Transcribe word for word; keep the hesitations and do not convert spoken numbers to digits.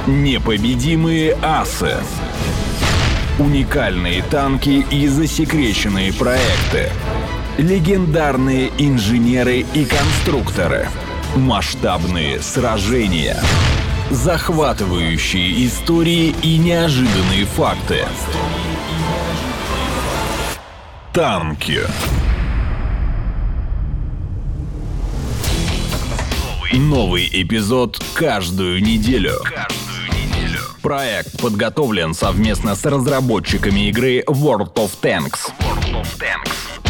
Непобедимые асы. Уникальные танки и засекреченные проекты. Легендарные инженеры и конструкторы. Масштабные сражения. Захватывающие истории и неожиданные факты. Танки. Новый эпизод каждую неделю. Проект подготовлен совместно с разработчиками игры World of Tanks. World of Tanks.